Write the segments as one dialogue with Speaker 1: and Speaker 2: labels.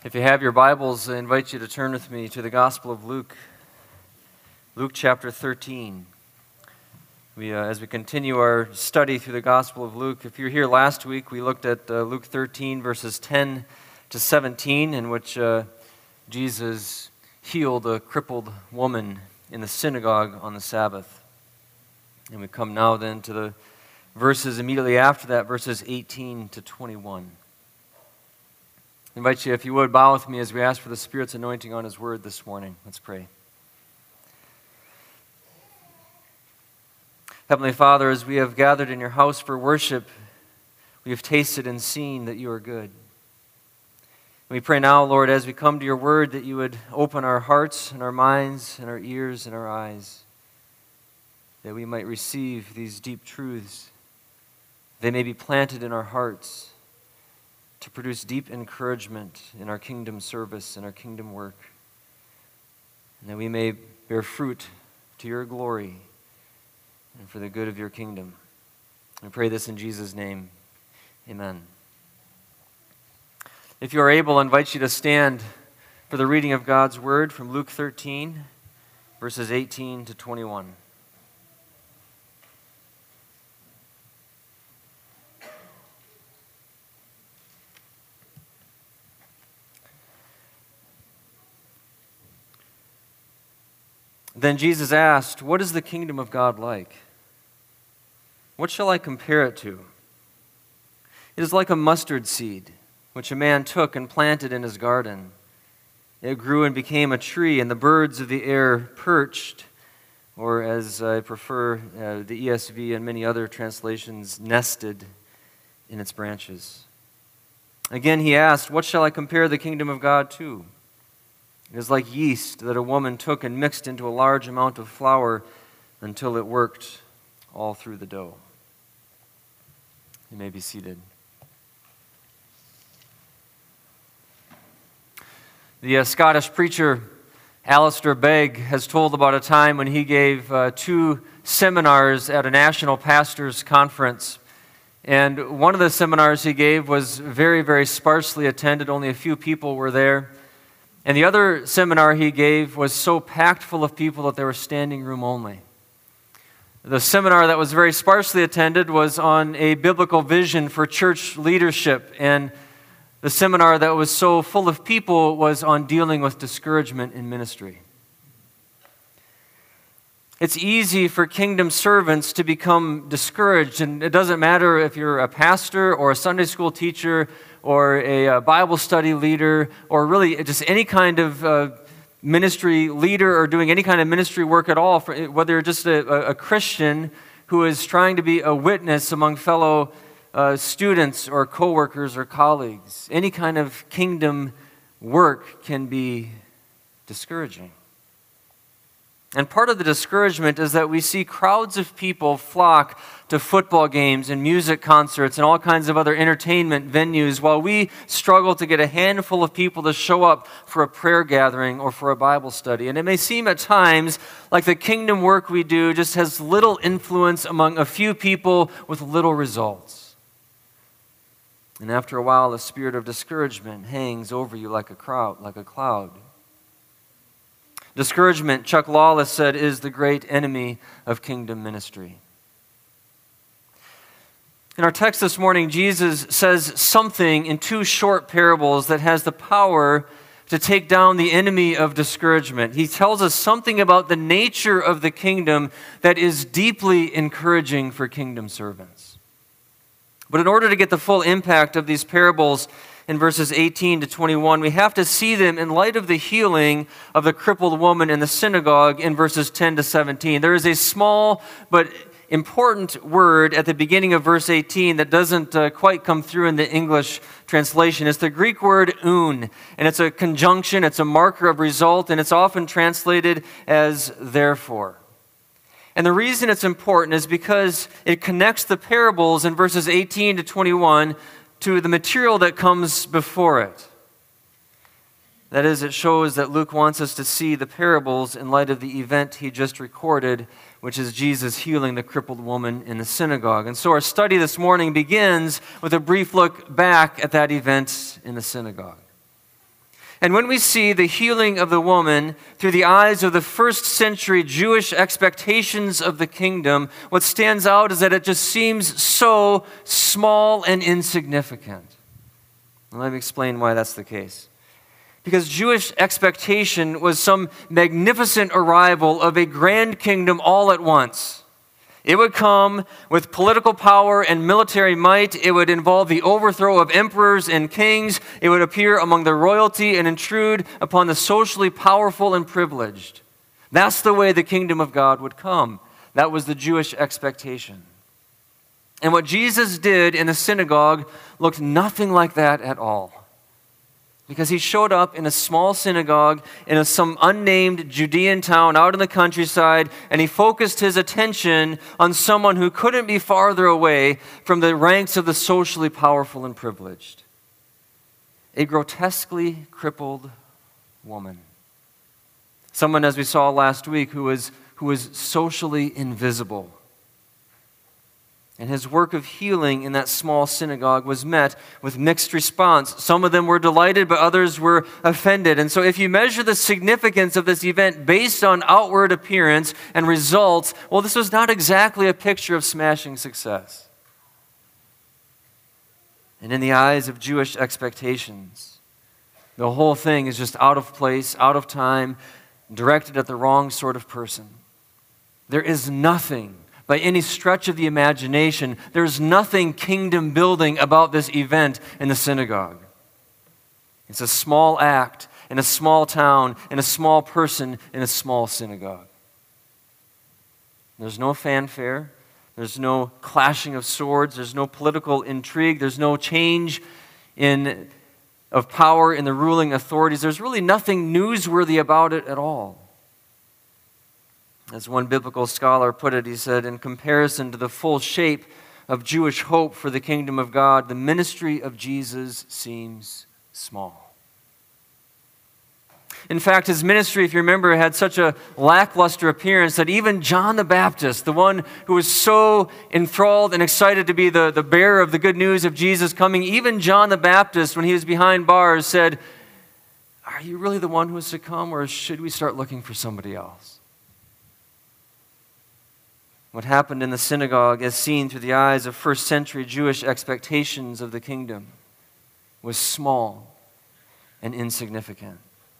Speaker 1: If you have your Bibles, I invite you to turn with me to the Gospel of Luke, Luke chapter 13. As we continue our study through the Gospel of Luke, if you were here last week, we looked at Luke 13, verses 10 to 17, in which Jesus healed a crippled woman in the synagogue on the Sabbath. And we come now then to the verses immediately after that, verses 18 to 21. I invite you, if you would, bow with me as we ask for the Spirit's anointing on His Word this morning. Let's pray. Heavenly Father, as we have gathered in your house for worship, we have tasted and seen that you are good. We pray now, Lord, as we come to your Word, that you would open our hearts and our minds and our ears and our eyes, that we might receive these deep truths. They may be planted in our hearts to produce deep encouragement in our kingdom service and our kingdom work, and that we may bear fruit to your glory and for the good of your kingdom. I pray this in Jesus' name. Amen. If you are able, I invite you to stand for the reading of God's Word from Luke 13, verses 18 to 21. Then Jesus asked, "What is the kingdom of God like? What shall I compare it to? It is like a mustard seed, which a man took and planted in his garden. It grew and became a tree, and the birds of the air perched," or as I prefer, the ESV and many other translations, nested in its branches. Again he asked, "What shall I compare the kingdom of God to? It is like yeast that a woman took and mixed into a large amount of flour until it worked all through the dough." You may be seated. The Scottish preacher Alistair Begg has told about a time when he gave 2 seminars at a national pastors' conference. And one of the seminars he gave was very, very sparsely attended. Only a few people were there. And the other seminar he gave was so packed full of people that there was standing room only. The seminar that was very sparsely attended was on a biblical vision for church leadership, and the seminar that was so full of people was on dealing with discouragement in ministry. It's easy for kingdom servants to become discouraged, and it doesn't matter if you're a pastor or a Sunday school teacher or a Bible study leader, or really just any kind of ministry leader or doing any kind of ministry work at all, whether you're just a Christian who is trying to be a witness among fellow students or coworkers or colleagues. Any kind of kingdom work can be discouraging. And part of the discouragement is that we see crowds of people flock to football games and music concerts and all kinds of other entertainment venues while we struggle to get a handful of people to show up for a prayer gathering or for a Bible study. And it may seem at times like the kingdom work we do just has little influence among a few people with little results. And after a while, the spirit of discouragement hangs over you like a cloud. Discouragement, Chuck Lawless said, is the great enemy of kingdom ministry. In our text this morning, Jesus says something in 2 short parables that has the power to take down the enemy of discouragement. He tells us something about the nature of the kingdom that is deeply encouraging for kingdom servants. But in order to get the full impact of these parables, in verses 18 to 21, we have to see them in light of the healing of the crippled woman in the synagogue in verses 10 to 17. There is a small but important word at the beginning of verse 18 that doesn't quite come through in the English translation. It's the Greek word un, and it's a conjunction, it's a marker of result, and it's often translated as therefore. And the reason it's important is because it connects the parables in verses 18 to 21 to the material that comes before it. That is, it shows that Luke wants us to see the parables in light of the event he just recorded, which is Jesus healing the crippled woman in the synagogue. And so our study this morning begins with a brief look back at that event in the synagogue. And when we see the healing of the woman through the eyes of the first century Jewish expectations of the kingdom, what stands out is that it just seems so small and insignificant. And let me explain why that's the case. Because Jewish expectation was some magnificent arrival of a grand kingdom all at once. It would come with political power and military might. It would involve the overthrow of emperors and kings. It would appear among the royalty and intrude upon the socially powerful and privileged. That's the way the kingdom of God would come. That was the Jewish expectation. And what Jesus did in the synagogue looked nothing like that at all. Because he showed up in a small synagogue in some unnamed Judean town out in the countryside, and he focused his attention on someone who couldn't be farther away from the ranks of the socially powerful and privileged. A grotesquely crippled woman. Someone, as we saw last week, who was socially invisible. And his work of healing in that small synagogue was met with mixed response. Some of them were delighted, but others were offended. And so if you measure the significance of this event based on outward appearance and results, well, this was not exactly a picture of smashing success. And in the eyes of Jewish expectations, the whole thing is just out of place, out of time, directed at the wrong sort of person. There is nothing, by any stretch of the imagination, there's nothing kingdom building about this event in the synagogue. It's a small act in a small town, in a small person, in a small synagogue. There's no fanfare. There's no clashing of swords. There's no political intrigue. There's no change of power in the ruling authorities. There's really nothing newsworthy about it at all. As one biblical scholar put it, he said, in comparison to the full shape of Jewish hope for the kingdom of God, the ministry of Jesus seems small. In fact, his ministry, if you remember, had such a lackluster appearance that even John the Baptist, the one who was so enthralled and excited to be the bearer of the good news of Jesus coming, even John the Baptist, when he was behind bars, said, "Are you really the one who is to come, or should we start looking for somebody else?" What happened in the synagogue, as seen through the eyes of first century Jewish expectations of the kingdom, was small and insignificant.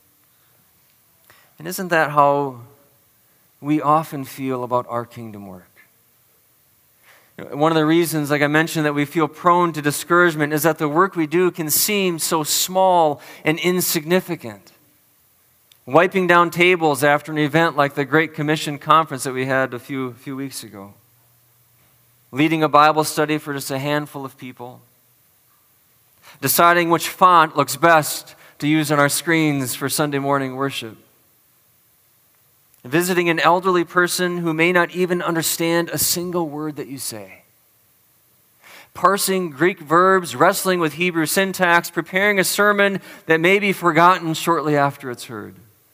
Speaker 1: And isn't that how we often feel about our kingdom work? One of the reasons, like I mentioned, that we feel prone to discouragement is that the work we do can seem so small and insignificant. Wiping down tables after an event like the Great Commission Conference that we had a few weeks ago. Leading a Bible study for just a handful of people. Deciding which font looks best to use on our screens for Sunday morning worship. Visiting an elderly person who may not even understand a single word that you say. Parsing Greek verbs, wrestling with Hebrew syntax, preparing a sermon that may be forgotten shortly after it's heard.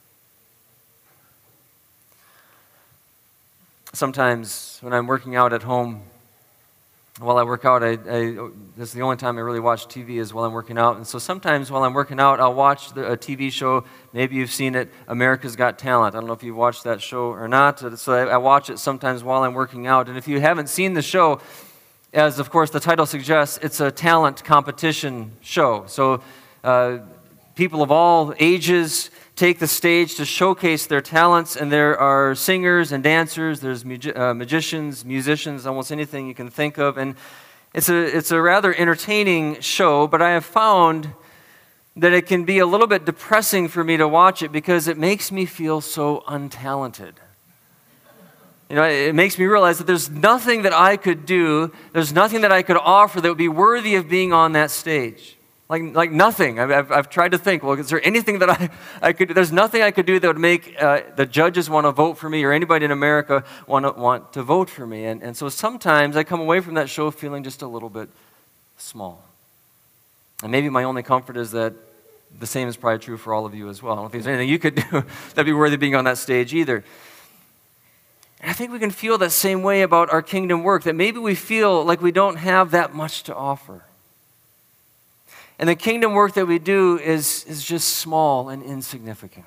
Speaker 1: Sometimes when I'm working out at home, while I work out, this is the only time I really watch TV is while I'm working out. And so sometimes while I'm working out, I'll watch a TV show. Maybe you've seen it, America's Got Talent. I don't know if you've watched that show or not. So I watch it sometimes while I'm working out. And if you haven't seen the show, as of course the title suggests, it's a talent competition show. So people of all ages take the stage to showcase their talents, and there are singers and dancers, there's magicians, musicians, almost anything you can think of, and it's a rather entertaining show, but I have found that it can be a little bit depressing for me to watch it because it makes me feel so untalented. You know, it makes me realize that there's nothing that I could do, there's nothing that I could offer that would be worthy of being on that stage. Like nothing. I've tried to think, well, is there anything that I could do? There's nothing I could do that would make the judges want to vote for me or anybody in America want to vote for me. And so sometimes I come away from that show feeling just a little bit small. And maybe my only comfort is that the same is probably true for all of you as well. I don't think there's anything you could do that'd be worthy of being on that stage either. And I think we can feel that same way about our kingdom work, that maybe we feel like we don't have that much to offer. And the kingdom work that we do is just small and insignificant.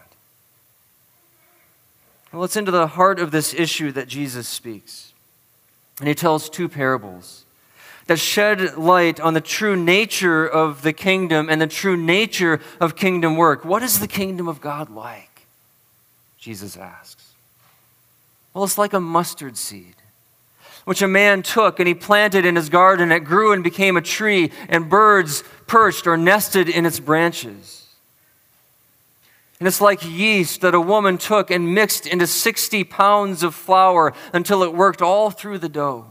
Speaker 1: Well, let's into the heart of this issue that Jesus speaks. And he tells two parables that shed light on the true nature of the kingdom and the true nature of kingdom work. What is the kingdom of God like? Jesus asks. Well, it's like a mustard seed, which a man took and he planted in his garden. It grew and became a tree, and birds perched or nested in its branches. And it's like yeast that a woman took and mixed into 60 pounds of flour until it worked all through the dough.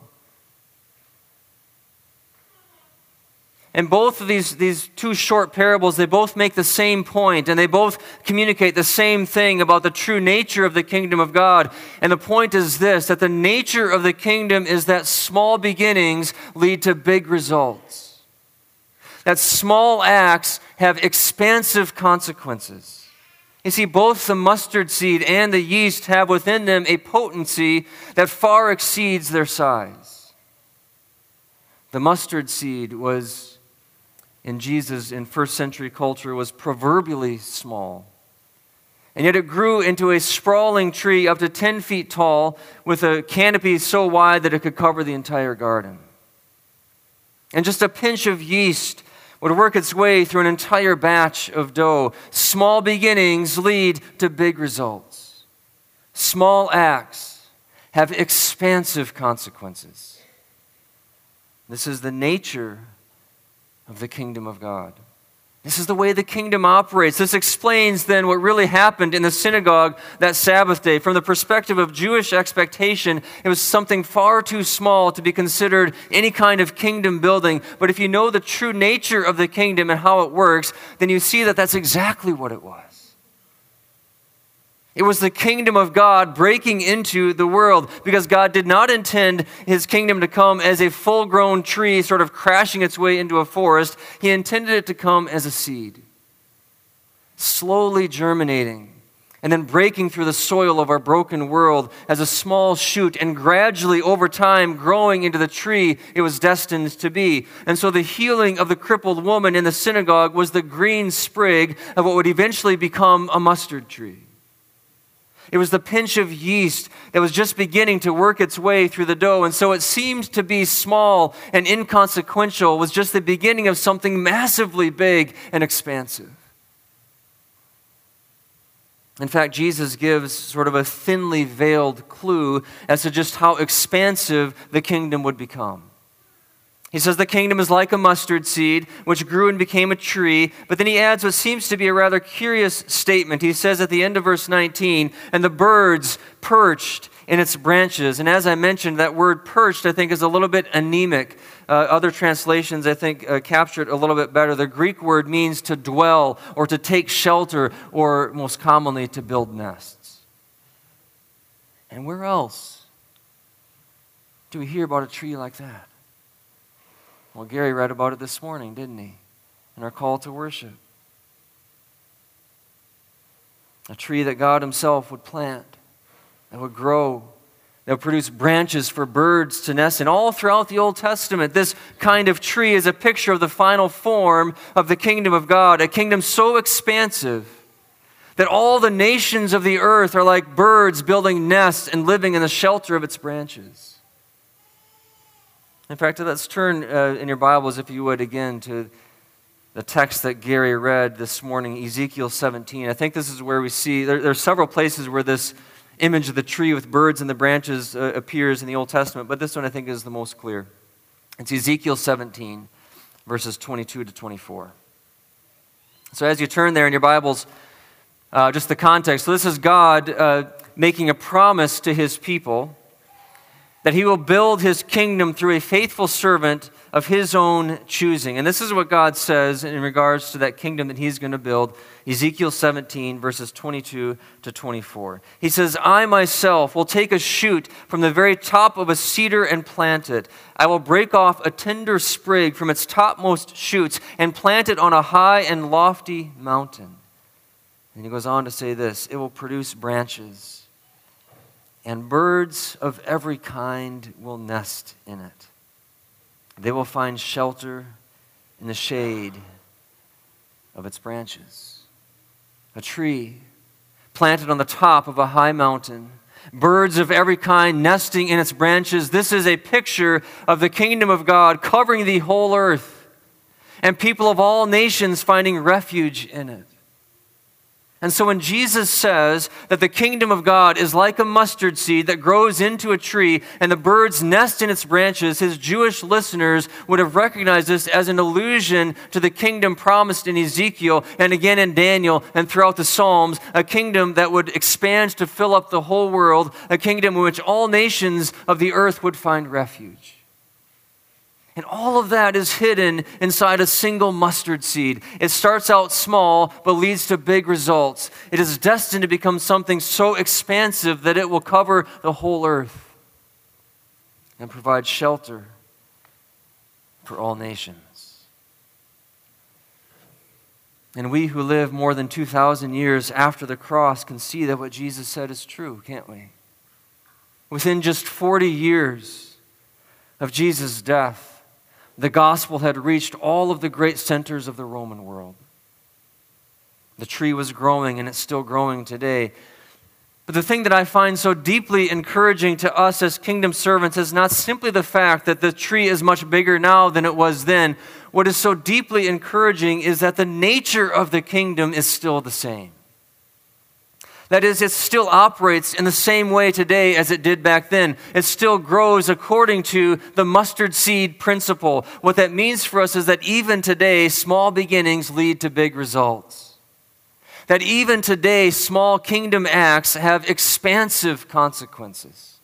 Speaker 1: And both of these two short parables, they both make the same point, and they both communicate the same thing about the true nature of the kingdom of God. And the point is this, that the nature of the kingdom is that small beginnings lead to big results. That small acts have expansive consequences. You see, both the mustard seed and the yeast have within them a potency that far exceeds their size. The mustard seed was, in first century culture, was proverbially small. And yet it grew into a sprawling tree up to 10 feet tall with a canopy so wide that it could cover the entire garden. And just a pinch of yeast would work its way through an entire batch of dough. Small beginnings lead to big results. Small acts have expansive consequences. This is the nature of the kingdom of God. This is the way the kingdom operates. This explains then what really happened in the synagogue that Sabbath day. From the perspective of Jewish expectation, it was something far too small to be considered any kind of kingdom building. But if you know the true nature of the kingdom and how it works, then you see that that's exactly what it was. It was the kingdom of God breaking into the world, because God did not intend his kingdom to come as a full-grown tree sort of crashing its way into a forest. He intended it to come as a seed, slowly germinating and then breaking through the soil of our broken world as a small shoot, and gradually over time growing into the tree it was destined to be. And so the healing of the crippled woman in the synagogue was the green sprig of what would eventually become a mustard tree. It was the pinch of yeast that was just beginning to work its way through the dough. And so it seemed to be small and inconsequential, was just the beginning of something massively big and expansive. In fact, Jesus gives sort of a thinly veiled clue as to just how expansive the kingdom would become. He says the kingdom is like a mustard seed, which grew and became a tree. But then he adds what seems to be a rather curious statement. He says at the end of verse 19, and the birds perched in its branches. And as I mentioned, that word perched, I think, is a little bit anemic. Other translations, I think, capture it a little bit better. The Greek word means to dwell or to take shelter, or most commonly to build nests. And where else do we hear about a tree like that? Well, Gary read about it this morning, didn't he? In our call to worship. A tree that God himself would plant, that would grow, that would produce branches for birds to nest in. All throughout the Old Testament, this kind of tree is a picture of the final form of the kingdom of God, a kingdom so expansive that all the nations of the earth are like birds building nests and living in the shelter of its branches. In fact, let's turn in your Bibles, if you would, again to the text that Gary read this morning, Ezekiel 17. I think this is where we see, there are several places where this image of the tree with birds in the branches appears in the Old Testament, but this one I think is the most clear. It's Ezekiel 17, verses 22 to 24. So as you turn there in your Bibles, just the context. So this is God making a promise to his people that he will build his kingdom through a faithful servant of his own choosing. And this is what God says in regards to that kingdom that he's going to build. Ezekiel 17, verses 22 to 24. He says, I myself will take a shoot from the very top of a cedar and plant it. I will break off a tender sprig from its topmost shoots and plant it on a high and lofty mountain. And he goes on to say this, it will produce branches, and birds of every kind will nest in it. They will find shelter in the shade of its branches. A tree planted on the top of a high mountain, birds of every kind nesting in its branches. This is a picture of the kingdom of God covering the whole earth, and people of all nations finding refuge in it. And so when Jesus says that the kingdom of God is like a mustard seed that grows into a tree and the birds nest in its branches, his Jewish listeners would have recognized this as an allusion to the kingdom promised in Ezekiel and again in Daniel and throughout the Psalms, a kingdom that would expand to fill up the whole world, a kingdom in which all nations of the earth would find refuge. And all of that is hidden inside a single mustard seed. It starts out small, but leads to big results. It is destined to become something so expansive that it will cover the whole earth and provide shelter for all nations. And we who live more than 2,000 years after the cross can see that what Jesus said is true, can't we? Within just 40 years of Jesus' death, the gospel had reached all of the great centers of the Roman world. The tree was growing, and it's still growing today. But the thing that I find so deeply encouraging to us as kingdom servants is not simply the fact that the tree is much bigger now than it was then. What is so deeply encouraging is that the nature of the kingdom is still the same. That is, it still operates in the same way today as it did back then. It still grows according to the mustard seed principle. What that means for us is that even today, small beginnings lead to big results. That even today, small kingdom acts have expansive consequences.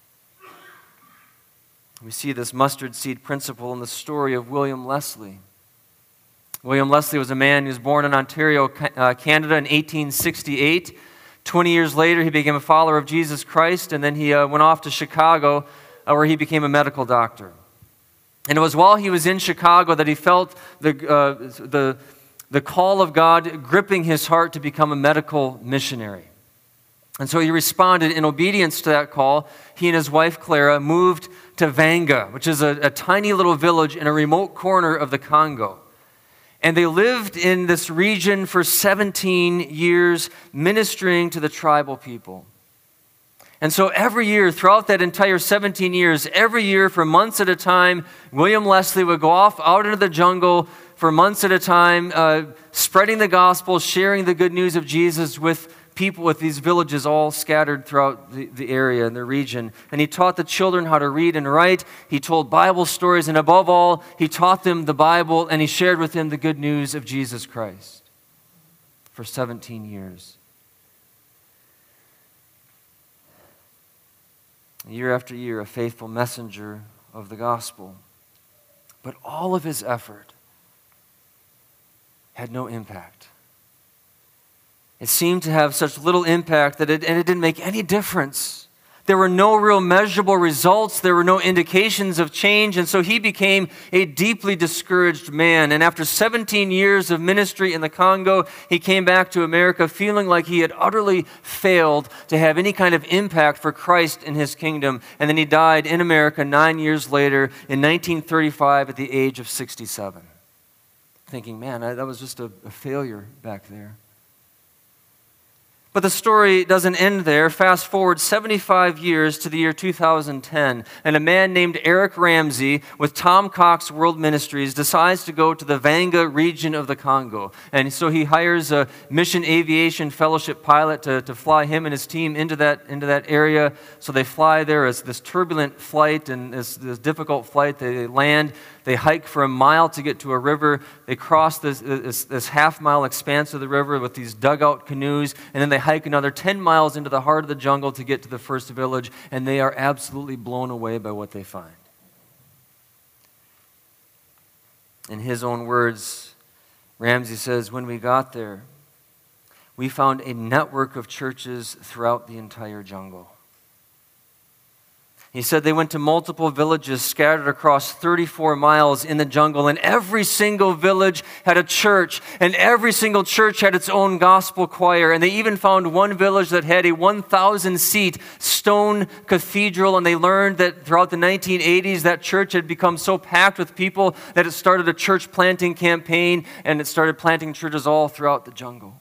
Speaker 1: We see this mustard seed principle in the story of William Leslie. William Leslie was a man who was born in Ontario, Canada in 1868. 20 years later, he became a follower of Jesus Christ, and then he went off to Chicago, where he became a medical doctor. And it was while he was in Chicago that he felt the call of God gripping his heart to become a medical missionary. And so he responded in obedience to that call. He and his wife, Clara, moved to Vanga, which is a tiny little village in a remote corner of the Congo. And they lived in this region for 17 years, ministering to the tribal people. And so every year, throughout that entire 17 years, every year for months at a time, William Leslie would go off out into the jungle for months at a time, spreading the gospel, sharing the good news of Jesus with people, with these villages all scattered throughout the area and the region. And he taught the children how to read and write. He told Bible stories, and above all, he taught them the Bible, and he shared with them the good news of Jesus Christ for 17 years. Year after year, a faithful messenger of the gospel. But all of his effort had no impact. It seemed to have such little impact that it didn't make any difference. There were no real measurable results. There were no indications of change. And so he became a deeply discouraged man. And after 17 years of ministry in the Congo, he came back to America feeling like he had utterly failed to have any kind of impact for Christ in his kingdom. And then he died in America 9 years later in 1935 at the age of 67. Thinking, man, that was just a failure back there. But the story doesn't end there. Fast forward 75 years to the year 2010, and a man named Eric Ramsey with Tom Cox World Ministries decides to go to the Vanga region of the Congo. And so he hires a Mission Aviation Fellowship pilot to fly him and his team into that area. So they fly there. It's this turbulent flight and this difficult flight. They land. They hike for a mile to get to a river. They cross this half-mile expanse of the river with these dugout canoes, and then they hike another 10 miles into the heart of the jungle to get to the first village, and they are absolutely blown away by what they find. In his own words, Ramsey says, when we got there, we found a network of churches throughout the entire jungle. He said they went to multiple villages scattered across 34 miles in the jungle, and every single village had a church, and every single church had its own gospel choir, and they even found one village that had a 1,000-seat stone cathedral, and they learned that throughout the 1980s, that church had become so packed with people that it started a church planting campaign, and it started planting churches all throughout the jungle.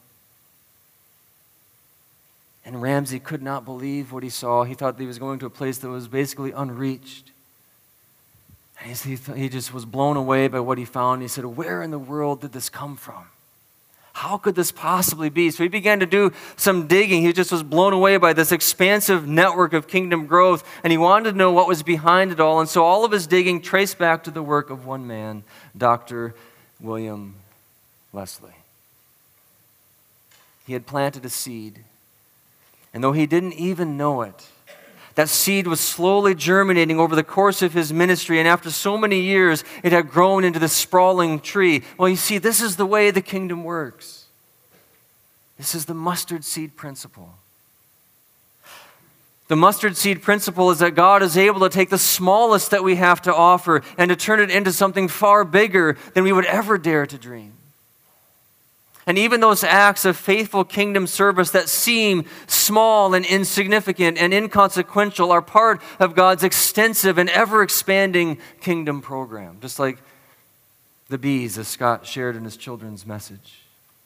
Speaker 1: And Ramsey could not believe what he saw. He thought that he was going to a place that was basically unreached. And he just was blown away by what he found. He said, where in the world did this come from? How could this possibly be? So he began to do some digging. He just was blown away by this expansive network of kingdom growth, and he wanted to know what was behind it all. And so all of his digging traced back to the work of one man, Dr. William Wesley. He had planted a seed. And though he didn't even know it, that seed was slowly germinating over the course of his ministry, and after so many years, it had grown into this sprawling tree. Well, you see, this is the way the kingdom works. This is the mustard seed principle. The mustard seed principle is that God is able to take the smallest that we have to offer and to turn it into something far bigger than we would ever dare to dream. And even those acts of faithful kingdom service that seem small and insignificant and inconsequential are part of God's extensive and ever-expanding kingdom program, just like the bees, as Scott shared in his children's message.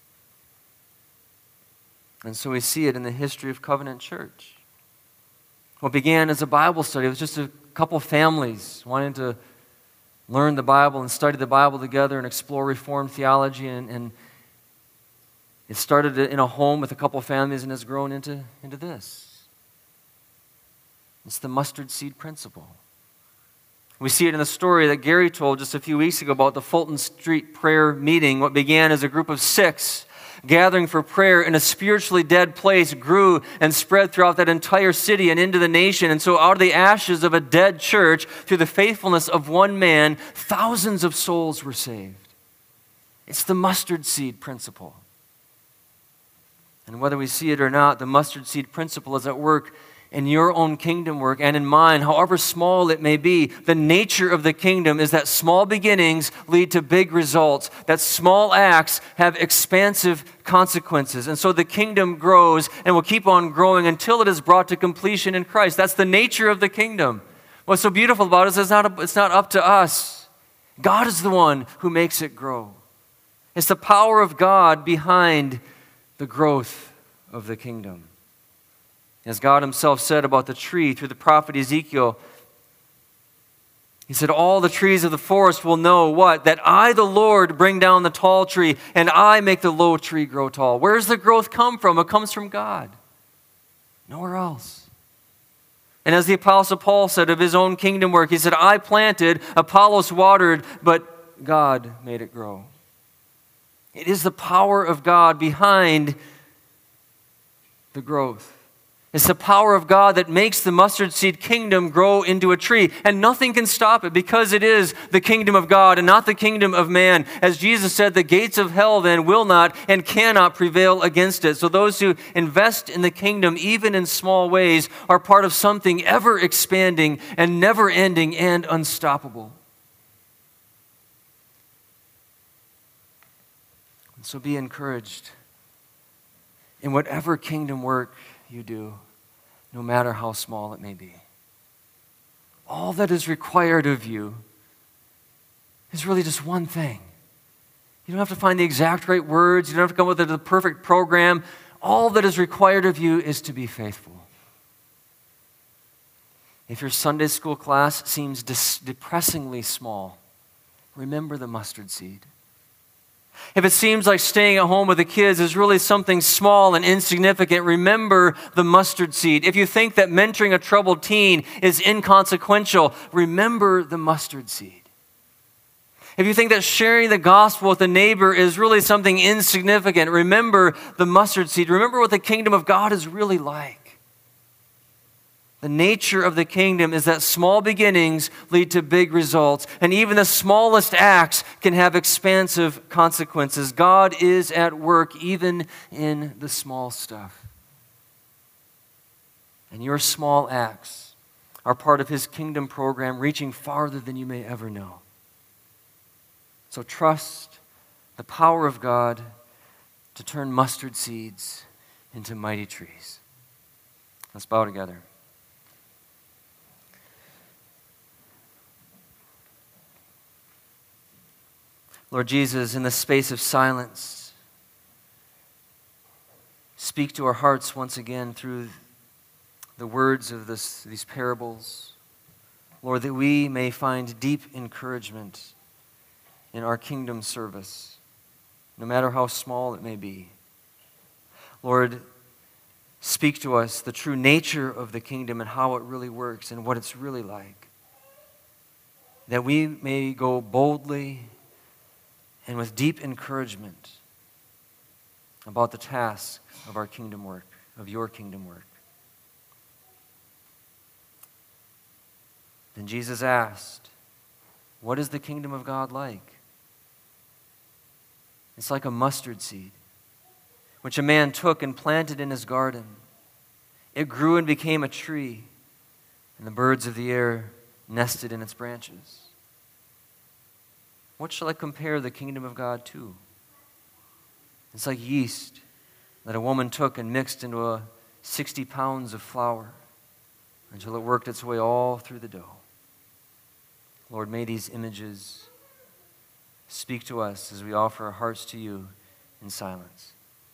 Speaker 1: And so we see it in the history of Covenant Church. What began as a Bible study, it was just a couple families wanting to learn the Bible and study the Bible together and explore Reformed theology, and it started in a home with a couple families and has grown into this. It's the mustard seed principle. We see it in the story that Gary told just a few weeks ago about the Fulton Street prayer meeting. What began as a group of 6 gathering for prayer in a spiritually dead place grew and spread throughout that entire city and into the nation. And so out of the ashes of a dead church, through the faithfulness of one man, thousands of souls were saved. It's the mustard seed principle. And whether we see it or not, the mustard seed principle is at work in your own kingdom work and in mine, however small it may be. The nature of the kingdom is that small beginnings lead to big results, that small acts have expansive consequences. And so the kingdom grows and will keep on growing until it is brought to completion in Christ. That's the nature of the kingdom. What's so beautiful about it is it's not up to us. God is the one who makes it grow. It's the power of God behind the growth of the kingdom. As God himself said about the tree through the prophet Ezekiel, he said, all the trees of the forest will know what? That I, the Lord, bring down the tall tree, and I make the low tree grow tall. Where does the growth come from? It comes from God. Nowhere else. And as the Apostle Paul said of his own kingdom work, he said, I planted, Apollos watered, but God made it grow. It is the power of God behind the growth. It's the power of God that makes the mustard seed kingdom grow into a tree. And nothing can stop it because it is the kingdom of God and not the kingdom of man. As Jesus said, the gates of hell then will not and cannot prevail against it. So those who invest in the kingdom, even in small ways, are part of something ever expanding and never ending and unstoppable. So be encouraged in whatever kingdom work you do, no matter how small it may be. All that is required of you is really just one thing. You don't have to find the exact right words. You don't have to come up with the perfect program. All that is required of you is to be faithful. If your Sunday school class seems depressingly small, remember the mustard seed. If it seems like staying at home with the kids is really something small and insignificant, remember the mustard seed. If you think that mentoring a troubled teen is inconsequential, remember the mustard seed. If you think that sharing the gospel with a neighbor is really something insignificant, remember the mustard seed. Remember what the kingdom of God is really like. The nature of the kingdom is that small beginnings lead to big results, and even the smallest acts can have expansive consequences. God is at work even in the small stuff. And your small acts are part of his kingdom program, reaching farther than you may ever know. So trust the power of God to turn mustard seeds into mighty trees. Let's bow together. Lord Jesus, in the space of silence, speak to our hearts once again through the words of these parables. Lord, that we may find deep encouragement in our kingdom service, no matter how small it may be. Lord, speak to us the true nature of the kingdom and how it really works and what it's really like, that we may go boldly and with deep encouragement about the task of our kingdom work, of your kingdom work. Then Jesus asked, what is the kingdom of God like? It's like a mustard seed, which a man took and planted in his garden. It grew and became a tree, and the birds of the air nested in its branches. What shall I compare the kingdom of God to? It's like yeast that a woman took and mixed into 60 pounds of flour until it worked its way all through the dough. Lord, may these images speak to us as we offer our hearts to you in silence.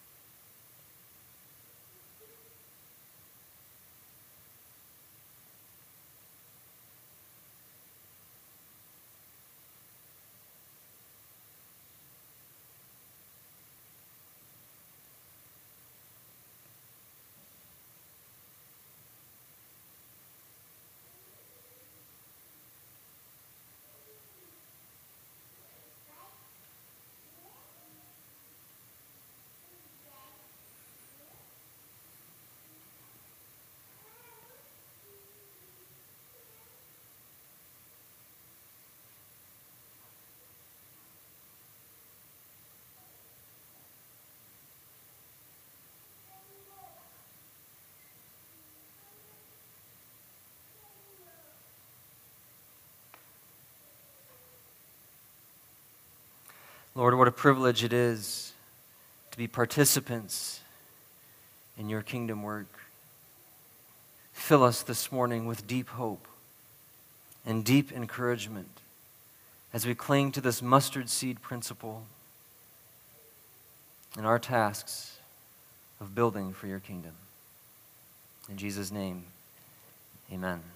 Speaker 1: Lord, what a privilege it is to be participants in your kingdom work. Fill us this morning with deep hope and deep encouragement as we cling to this mustard seed principle in our tasks of building for your kingdom. In Jesus' name, amen.